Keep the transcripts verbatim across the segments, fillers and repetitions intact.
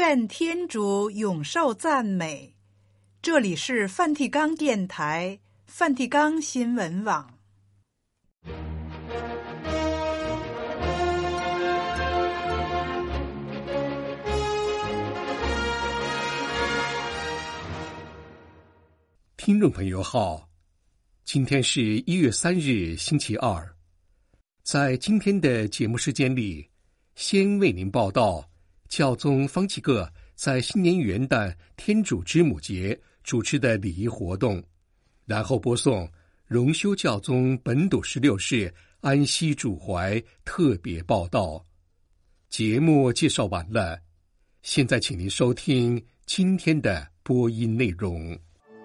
愿天主永受赞美。这里是梵蒂冈电台、梵蒂冈新闻网。 听众朋友好，今天是一月三日，星期二。在今天的节目时间里，先为您报道教宗方济各在新年元旦天主之母节主持的礼仪活动，然后播送荣休教宗本笃十六世安息主怀特别报道。节目介绍完了，现在请您收听今天的播音内容。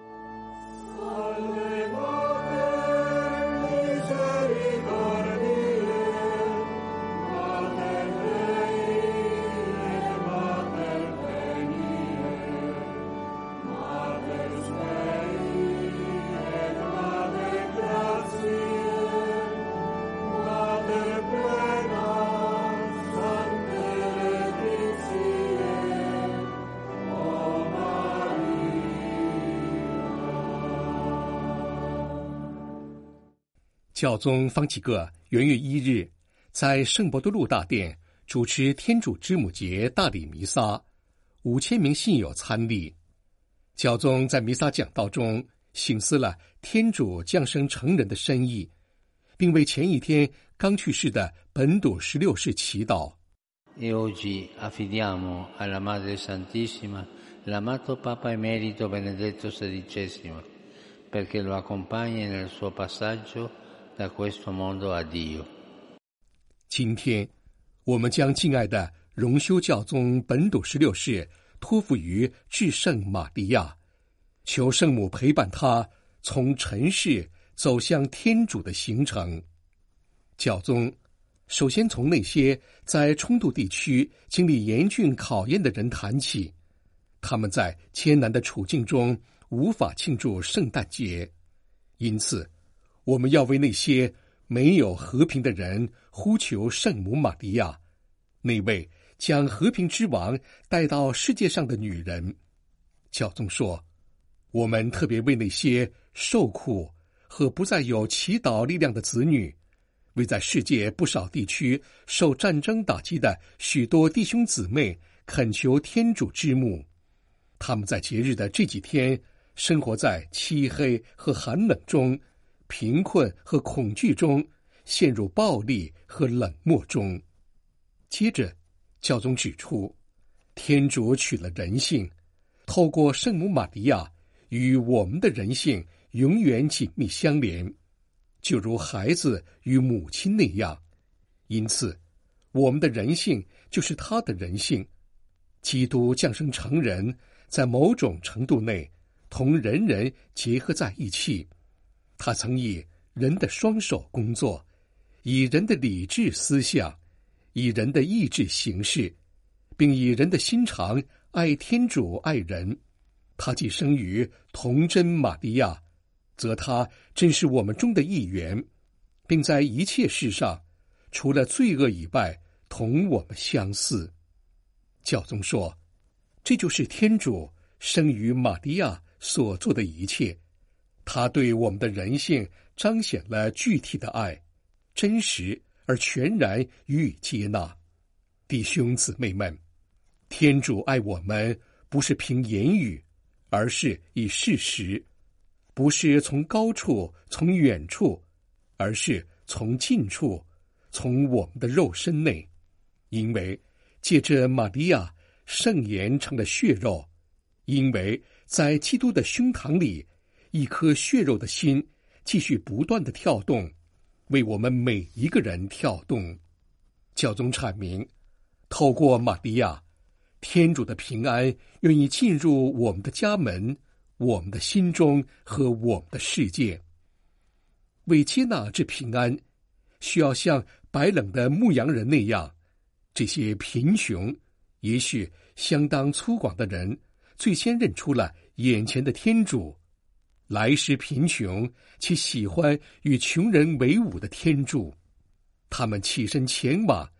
教宗方济各元月一日在圣伯多禄大殿主持天主之母节大礼弥撒，五千名信友参礼。教宗在弥撒讲道中省思了天主降生成人的深意，并为前一天刚去世的本笃十六世祈祷。 E oggi affidiamo alla Madre Santissima l'amato Papa Emerito Benedetto sedicesimo perché lo accompagni nel suo passaggio.Da questo mondo a Dio。 今天我们将敬爱的荣休教宗本笃十六世托付于至圣玛利亚，求圣母陪伴他从尘世走向天主的行程。教宗首先从那些在冲突地区经历严峻考验的人谈起，他们在艰难的处境中无法庆祝圣诞节，因此我们要为那些没有和平的人呼求圣母玛利亚，那位将和平之王带到世界上的女人。教宗说，我们特别为那些受苦和不再有祈祷力量的子女，为在世界不少地区受战争打击的许多弟兄姊妹恳求天主之母。他们在节日的这几天生活在漆黑和寒冷中，贫困和恐惧中，陷入暴力和冷漠中。接着教宗指出，天主取了人性，透过圣母玛利亚与我们的人性永远紧密相连，就如孩子与母亲那样。因此我们的人性就是他的人性。基督降生成人，在某种程度内同人人结合在一起。他曾以人的双手工作，以人的理智思想，以人的意志行事，并以人的心肠爱天主爱人。他既生于童真玛利亚，则他真是我们中的一员，并在一切事上除了罪恶以外同我们相似。教宗说，这就是天主生于玛利亚所做的一切，他对我们的人性彰显了具体的爱，真实而全然予以接纳。弟兄姊妹们，天主爱我们不是凭言语，而是以事实，不是从高处从远处，而是从近处，从我们的肉身内。因为借着玛利亚，圣言成了血肉，因为在基督的胸膛里，一颗血肉的心继续不断地跳动，为我们每一个人跳动。教宗阐明，透过玛利亚，天主的平安愿意进入我们的家门、我们的心中和我们的世界。为接纳这平安，需要像白冷的牧羊人那样，这些贫穷也许相当粗犷的人最先认出了眼前的天主，来时贫穷且喜欢与穷人为伍的天主。他们起身前往，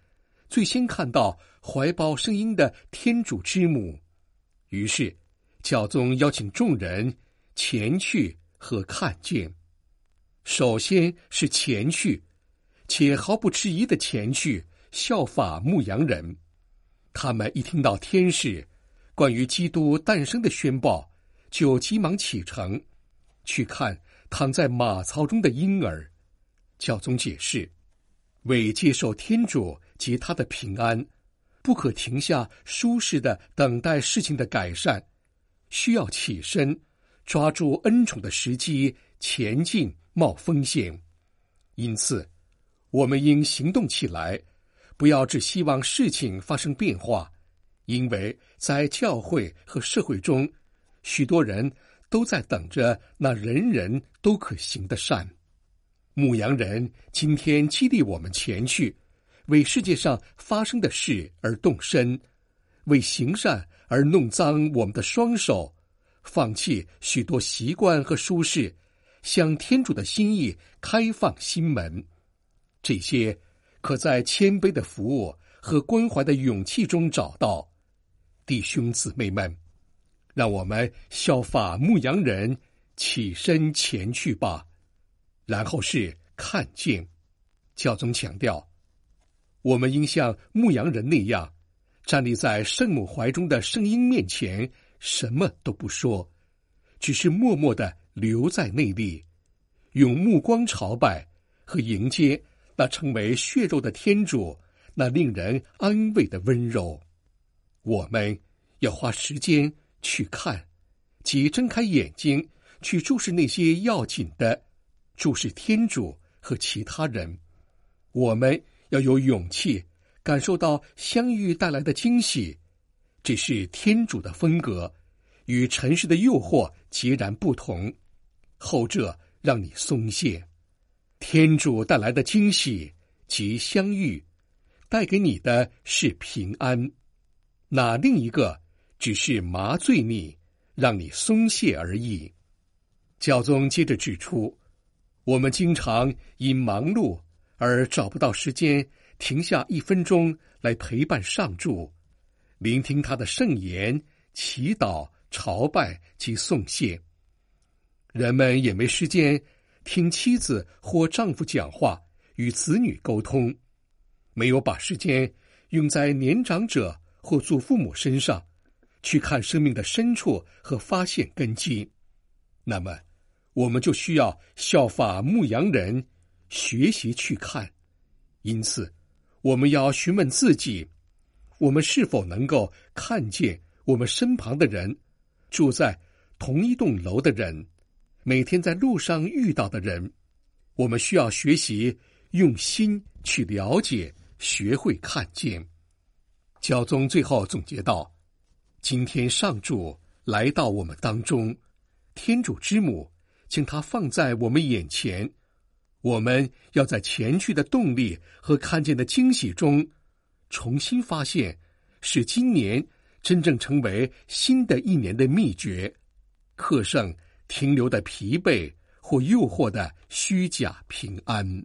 最先看到怀抱圣婴的天主之母。于是教宗邀请众人前去和看见。首先是前去，且毫不迟疑的前去效法牧羊人。他们一听到天使关于基督诞生的宣报，就急忙启程去看躺在马槽中的婴儿。教宗解释，为接受天主及他的平安，不可停下舒适的等待事情的改善，需要起身，抓住恩宠的时机，前进冒风险。因此我们应行动起来，不要只希望事情发生变化，因为在教会和社会中，许多人都在等着那人人都可行的善。牧羊人今天激励我们前去，为世界上发生的事而动身，为行善而弄脏我们的双手，放弃许多习惯和舒适，向天主的心意开放心门。这些可在谦卑的服务和关怀的勇气中找到。弟兄姊妹们，让我们效法牧羊人，起身前去吧。然后是看见。教宗强调，我们应像牧羊人那样，站立在圣母怀中的圣婴面前，什么都不说，只是默默地留在内里，用目光朝拜和迎接那成为血肉的天主，那令人安慰的温柔。我们要花时间去看，即睁开眼睛去注视那些要紧的，注视天主和其他人。我们要有勇气感受到相遇带来的惊喜，这是天主的风格，与尘世的诱惑截然不同。后者让你松懈，天主带来的惊喜及相遇，带给你的是平安，那另一个只是麻醉你，让你松懈而已。教宗接着指出，我们经常因忙碌而找不到时间停下一分钟来陪伴上主，聆听他的圣言、祈祷、朝拜及颂谢。人们也没时间听妻子或丈夫讲话，与子女沟通，没有把时间用在年长者或祖父母身上，去看生命的深处和发现根基。那么我们就需要效法牧羊人，学习去看。因此我们要询问自己，我们是否能够看见我们身旁的人，住在同一栋楼的人，每天在路上遇到的人。我们需要学习用心去了解，学会看见。教宗最后总结道，今天上主来到我们当中，天主之母将它放在我们眼前，我们要在前去的动力和看见的惊喜中，重新发现使今年真正成为新的一年的秘诀，克胜停留的疲惫或诱惑的虚假平安。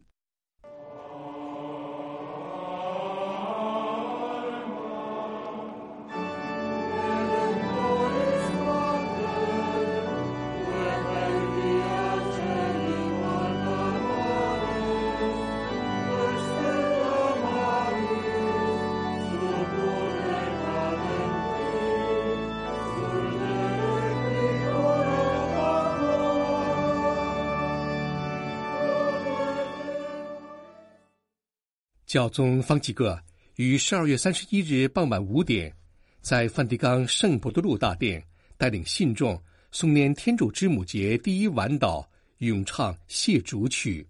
教宗方济各于十二月三十一日傍晚五点，在梵蒂冈圣伯多禄大殿带领信众诵念天主之母节第一晚祷，咏唱谢主曲。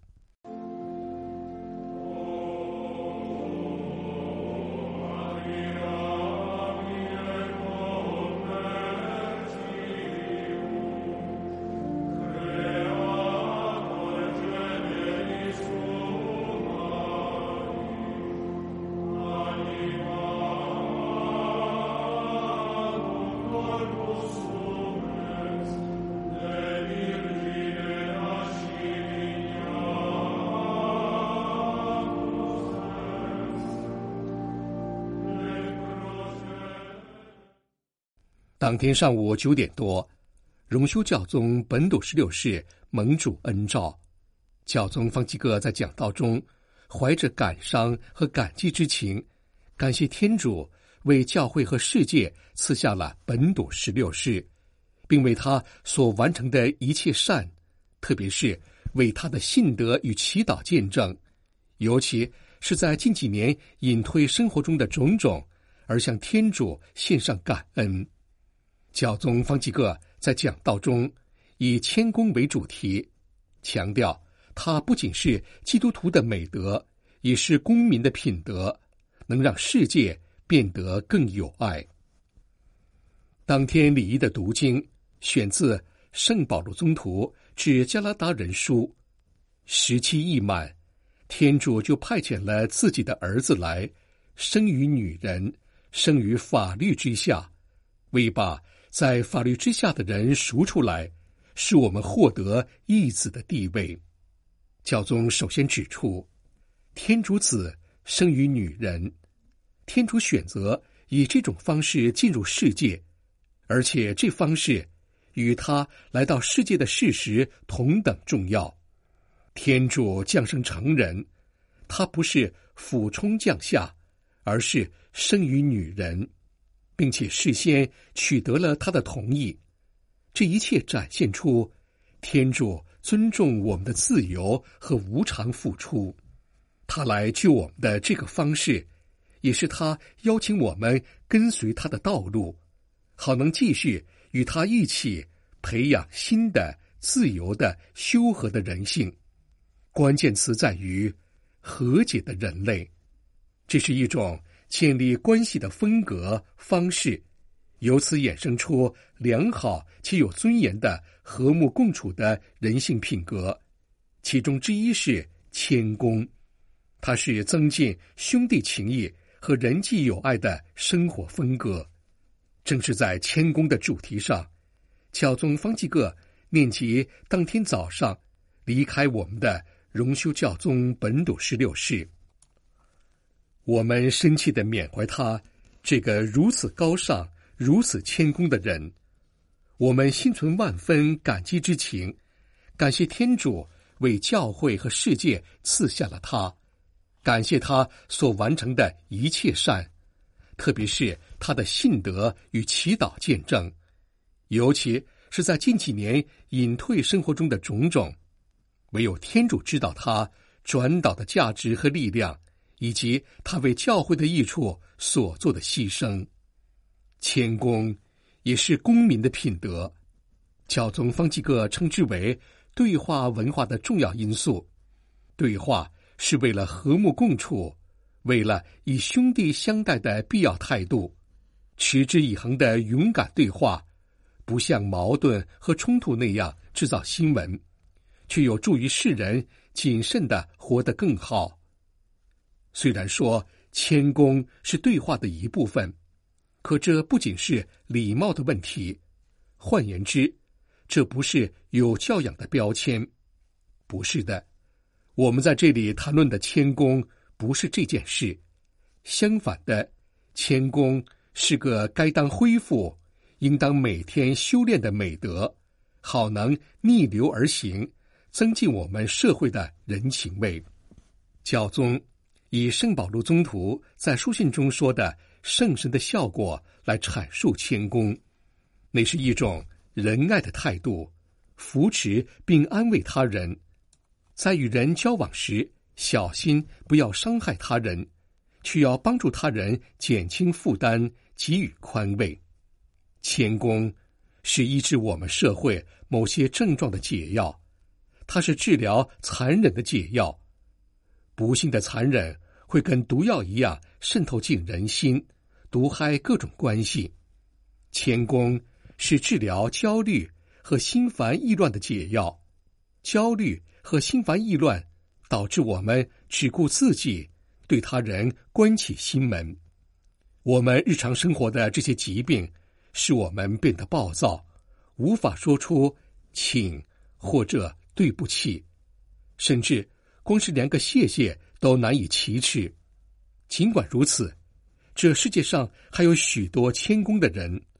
当天上午九点多，荣休教宗本笃十六世蒙主恩召，教宗方济各在讲道中怀着感伤和感激之情，感谢天主为教会和世界赐下了本笃十六世，并为他所完成的一切善，特别是为他的信德与祈祷见证，尤其是在近几年隐退生活中的种种，而向天主献上感恩。教宗方济各在讲道中以谦恭为主题，强调它不仅是基督徒的美德，也是公民的品德，能让世界变得更有爱。当天礼仪的读经选自圣保禄宗徒致加拉达人书。时期已满，天主就派遣了自己的儿子来，生于女人，生于法律之下，为把在法律之下的人赎出来，使我们获得义子的地位。教宗首先指出，天主子生于女人，天主选择以这种方式进入世界，而且这方式与他来到世界的事实同等重要。天主降生成人，他不是俯冲降下，而是生于女人，并且事先取得了他的同意。这一切展现出天主尊重我们的自由和无偿付出。他来救我们的这个方式，也是他邀请我们跟随他的道路，好能继续与他一起培养新的自由的修和的人性。关键词在于和解的人类，这是一种建立关系的风格方式，由此衍生出良好且有尊严的和睦共处的人性品格，其中之一是谦恭，它是增进兄弟情谊和人际友爱的生活风格。正是在谦恭的主题上，教宗方济各念及当天早上离开我们的荣休教宗本笃十六世。我们深切地缅怀他这个如此高尚、如此谦恭的人，我们心存万分感激之情，感谢天主为教会和世界赐下了他，感谢他所完成的一切善，特别是他的信德与祈祷见证，尤其是在近几年隐退生活中的种种。唯有天主知道他转导的价值和力量，以及他为教会的益处所做的牺牲。谦恭也是公民的品德，教宗方济各称之为对话文化的重要因素。对话是为了和睦共处，为了以兄弟相待的必要态度，持之以恒的勇敢对话，不像矛盾和冲突那样制造新闻，却有助于世人谨慎地活得更好。虽然说谦恭是对话的一部分，可这不仅是礼貌的问题，换言之，这不是有教养的标签。不是的，我们在这里谈论的谦恭不是这件事，相反的，谦恭是个该当恢复、应当每天修炼的美德，好能逆流而行，增进我们社会的人情味。教宗以圣保禄宗徒在书信中说的圣神的效果来阐述谦恭，那是一种仁爱的态度，扶持并安慰他人，在与人交往时小心不要伤害他人，却要帮助他人减轻负担，给予宽慰。谦恭是医治我们社会某些症状的解药，它是治疗残忍的解药。不幸的残忍会跟毒药一样渗透进人心，毒害各种关系。谦恭是治疗焦虑和心烦意乱的解药。焦虑和心烦意乱导致我们只顾自己，对他人关起心门。我们日常生活的这些疾病使我们变得暴躁，无法说出请或者对不起，甚至光是连个谢谢都难以启齿。尽管如此，这世界上还有许多谦恭的人，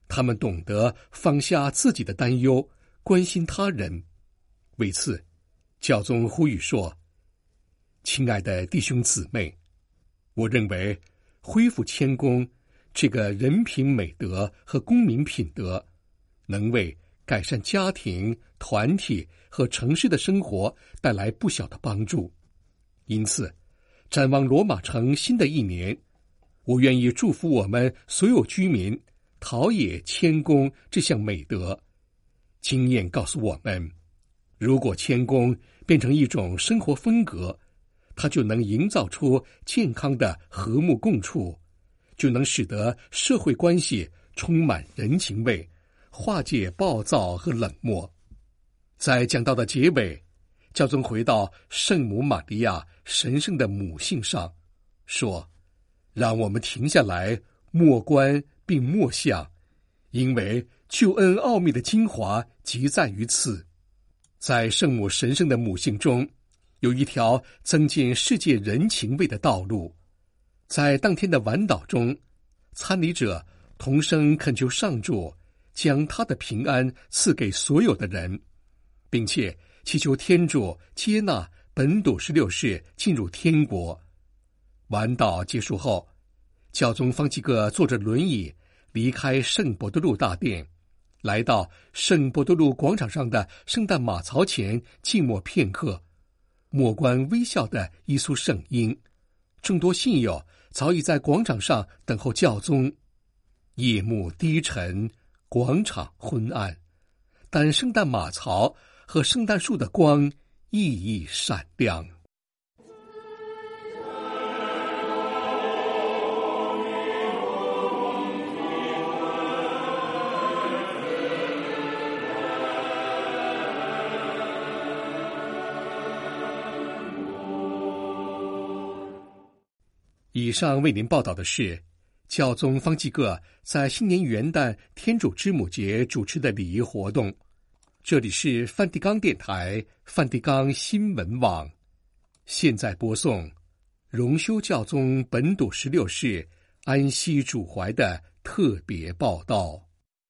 他们懂得放下自己的担忧，关心他人。为此，教宗呼吁说：亲爱的弟兄姊妹，我认为恢复谦恭这个人品美德和公民品德，能为改善家庭、团体和城市的生活带来不小的帮助。因此，展望罗马城新的一年，我愿意祝福我们所有居民陶冶谦恭这项美德。经验告诉我们，如果谦恭变成一种生活风格，它就能营造出健康的和睦共处，就能使得社会关系充满人情味，化解暴躁和冷漠。在讲道的结尾，教宗回到圣母玛利亚神圣的母性上，说：让我们停下来默观并默想，因为救恩奥秘的精华即在于此。在圣母神圣的母性中，有一条增进世界人情味的道路。在当天的晚祷中，参礼者同声恳求上主将他的平安赐给所有的人，并且祈求天主接纳本笃十六世进入天国。晚祷结束后，教宗方济各坐着轮椅离开圣伯多禄大殿，来到圣伯多禄广场上的圣诞马槽前静默片刻，默观微笑的耶稣圣婴。众多信友早已在广场上等候教宗。夜幕低沉，广场昏暗，但圣诞马槽和圣诞树的光熠熠闪亮。以上为您报道的是教宗方济各在新年元旦天主之母节主持的礼仪活动。这里是梵蒂冈电台梵蒂冈新闻网，现在播送荣休教宗本笃十六世安息主怀的特别报道。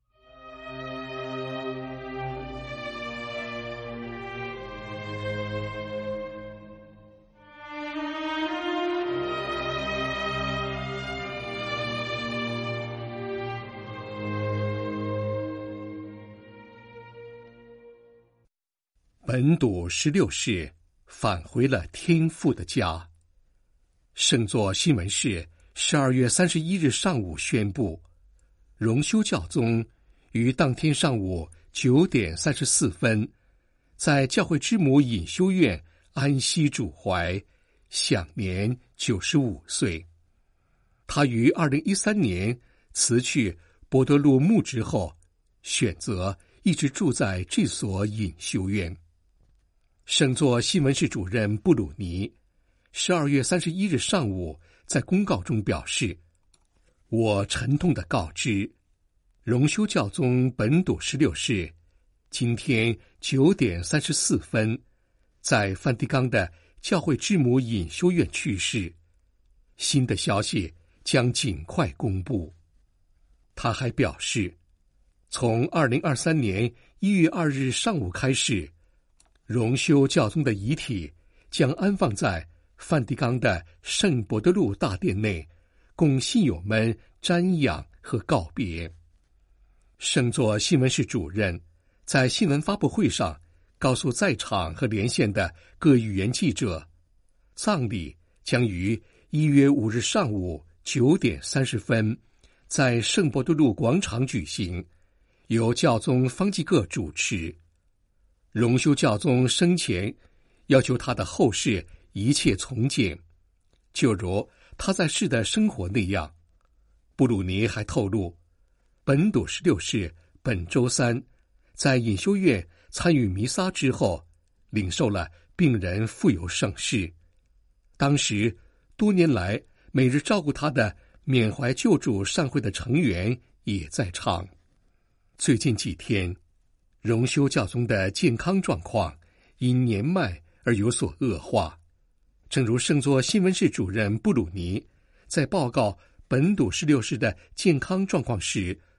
本笃十六世返回了天父的家。圣座新闻室十二月三十一日上午宣布，荣休教宗于当天上午九点三十四分，在教会之母隐修院安息主怀，享年九十五岁。他于二零一三年辞去伯多禄牧职后，选择一直住在这所隐修院。圣座新闻室主任布鲁尼十二月三十一日上午在公告中表示：我沉痛地告知，荣休教宗本笃十六世今天九点三十四分，在梵蒂冈的教会之母隐修院去世。新的消息将尽快公布。他还表示，从二零二三年一月二日上午开始，荣休教宗的遗体将安放在梵蒂冈的圣伯多禄大殿内，供信友们瞻仰和告别。圣座新闻室主任在新闻发布会上告诉在场和连线的各语言记者，葬礼将于一月五日上午九点三十分在圣伯多禄广场举行，由教宗方济各主持。荣休教宗生前要求他的后事一切从简，就如他在世的生活那样。布鲁尼还透露，本笃十六世本周三在隐修院参与弥撒之后，领受了病人复有圣事。当时多年来每日照顾他的缅怀救主善会的成员也在场。最近几天，荣休教宗的健康状况因年迈而有所恶化。正如圣座新闻室主任布鲁尼在报告本笃十六世的健康状况时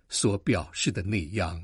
所表示的那样。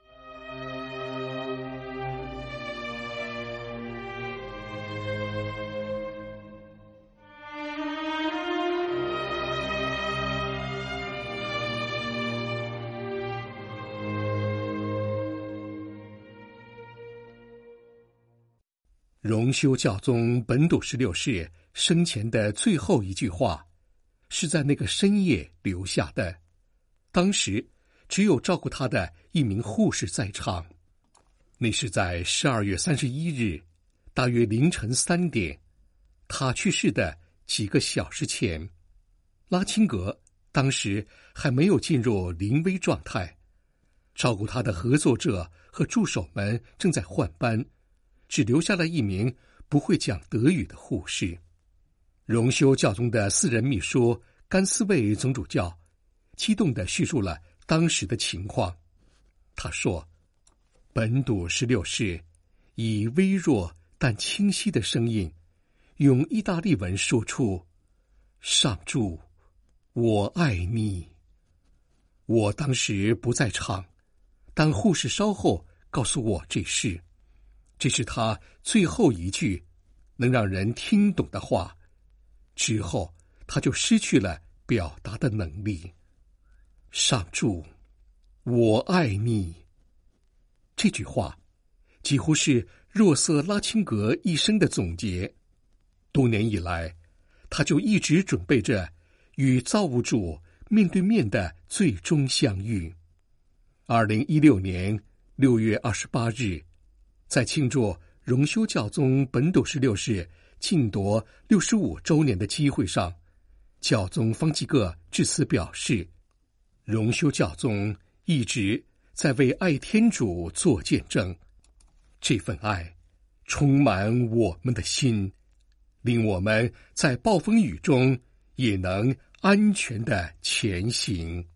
荣休教宗本笃十六世生前的最后一句话，是在那个深夜留下的。当时只有照顾他的一名护士在场。那是在十二月三十一日，大约凌晨三点，他去世的几个小时前。拉钦格当时还没有进入临危状态，照顾他的合作者和助手们正在换班，只留下了一名不会讲德语的护士。荣休教宗的私人秘书甘斯卫总主教激动地叙述了当时的情况。他说，本笃十六世以微弱但清晰的声音用意大利文说出，上主，我爱你。我当时不在场，但护士稍后告诉我这事，这是他最后一句能让人听懂的话，之后他就失去了表达的能力。上主，我爱你。这句话几乎是若瑟拉钦格一生的总结。多年以来，他就一直准备着与造物主面对面的最终相遇。二零一六年六月二十八日，在庆祝荣休教宗本笃十六世晋铎六十五周年的机会上，教宗方济各致辞表示，荣休教宗一直在为爱天主做见证，这份爱充满我们的心，令我们在暴风雨中也能安全地前行。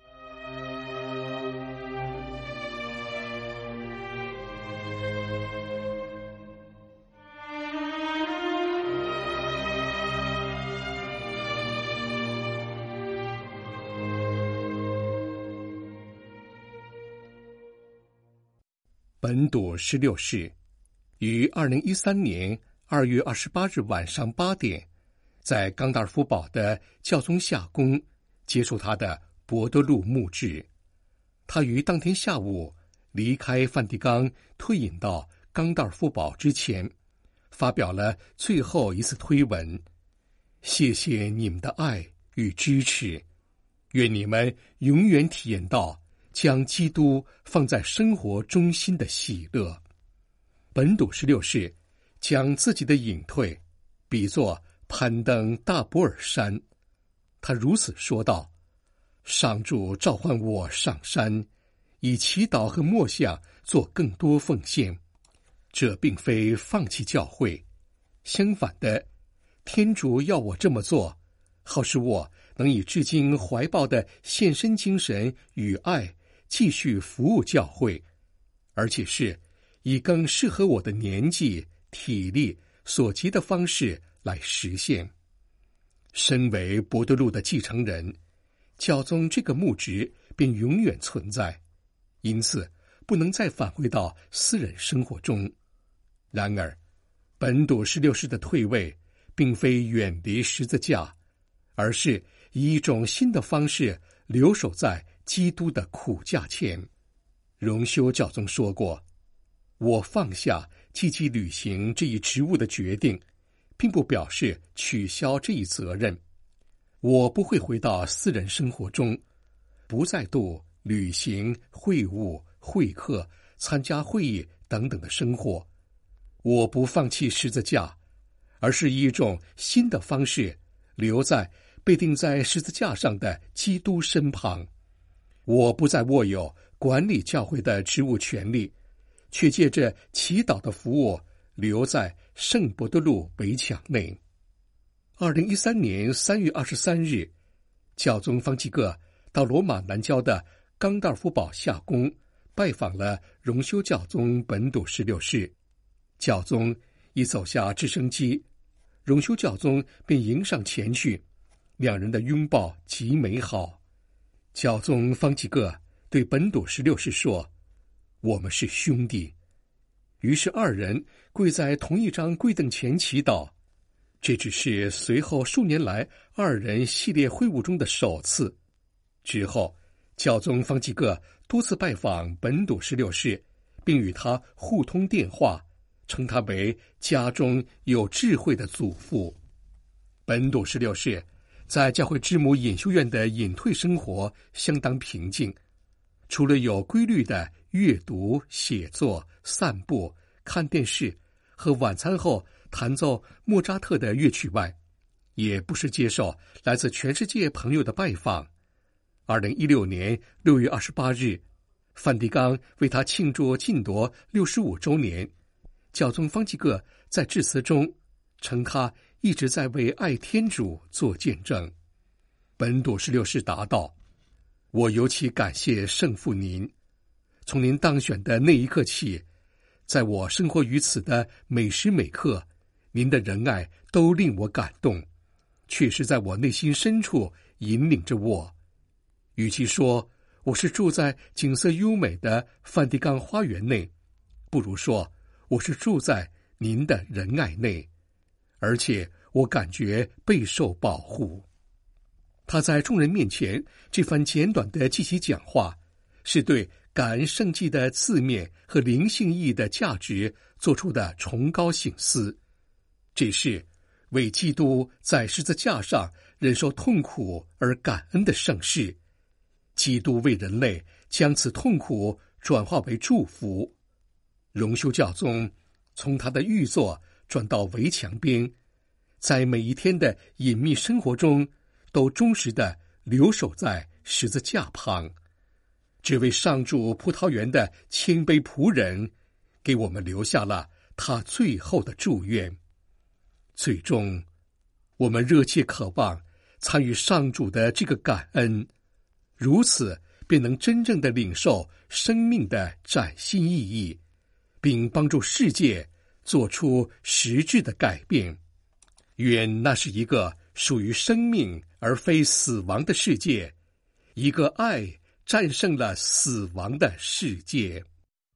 本笃十六世于二零一三年二月二十八日晚上八点，在冈达尔夫堡的教宗夏宫结束他的博多禄牧职。他于当天下午离开梵蒂冈，退隐到冈达尔夫堡之前，发表了最后一次推文：谢谢你们的爱与支持，愿你们永远体验到将基督放在生活中心的喜乐。本笃十六世将自己的隐退比作攀登大博尔山，他如此说道：上主召唤我上山，以祈祷和默想做更多奉献。这并非放弃教会，相反的，天主要我这么做，好使我能以至今怀抱的献身精神与爱继续服务教会，而且是以更适合我的年纪、体力所及的方式来实现。身为博多禄的继承人，教宗这个牧职便永远存在，因此不能再返回到私人生活中。然而，本笃十六世的退位并非远离十字架，而是以一种新的方式留守在基督的苦架前。荣休教宗说过，我放下积极履行这一职务的决定，并不表示取消这一责任。我不会回到私人生活中，不再度履行会务、会客、参加会议等等的生活。我不放弃十字架，而是以一种新的方式留在被钉在十字架上的基督身旁。我不再握有管理教会的职务权利，却借着祈祷的服务留在圣伯多禄围墙内。二零一三年三月二十三日，教宗方济各到罗马南郊的冈达尔夫堡夏宫拜访了荣休教宗本笃十六世。教宗一走下直升机，荣休教宗便迎上前去，两人的拥抱极美好。教宗方济各对本笃十六世说：“我们是兄弟。”于是二人跪在同一张跪凳前祈祷。这只是随后数年来二人系列会晤中的首次。之后，教宗方济各多次拜访本笃十六世，并与他互通电话，称他为家中有智慧的祖父。本笃十六世在教会之母隐修院的隐退生活相当平静，除了有规律的阅读、写作、散步、看电视和晚餐后弹奏莫扎特的乐曲外，也不时接受来自全世界朋友的拜访。二零一六年六月二十八日，梵蒂冈为他庆祝晋铎六十五周年，教宗方济各在致辞中称他一直在为爱天主做见证。本笃十六世答道：“我尤其感谢圣父您，从您当选的那一刻起，在我生活于此的每时每刻，您的仁爱都令我感动，确实在我内心深处引领着我。与其说我是住在景色优美的梵蒂冈花园内，不如说我是住在您的仁爱内，而且我感觉备受保护。”他在众人面前这番简短的记起讲话，是对感恩圣祭的字面和灵性意义的价值做出的崇高省思。这是为基督在十字架上忍受痛苦而感恩的盛世。基督为人类将此痛苦转化为祝福。荣休教宗从他的御座转到围墙边，在每一天的隐秘生活中都忠实地留守在十字架旁。这位上主葡萄园的谦卑仆人给我们留下了他最后的祝愿。最终，我们热切渴望参与上主的这个感恩，如此便能真正地领受生命的崭新意义，并帮助世界做出实质的改变。愿那是一个属于生命而非死亡的世界，一个爱战胜了死亡的世界。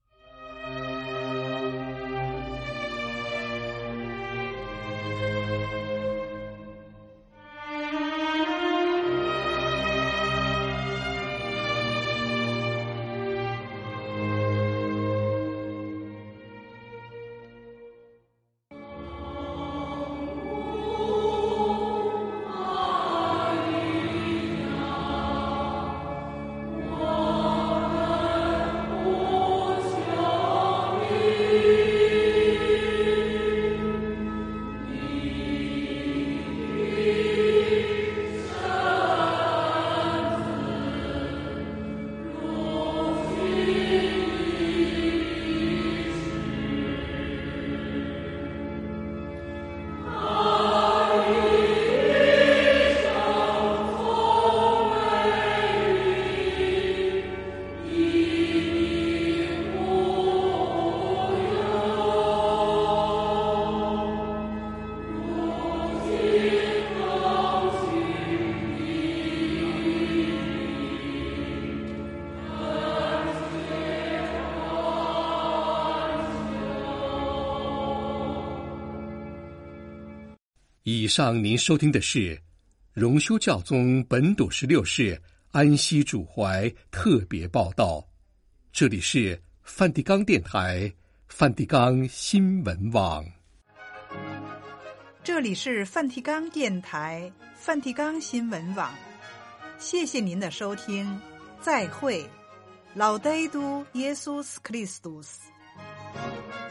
以上您收听的是荣休教宗本笃十六世安息主怀特别报道，这里是梵蒂冈电台梵蒂冈新闻网。 这里是梵蒂冈电台梵蒂冈新闻网，谢谢您的收听，再会。Laudetur Jesus Christus。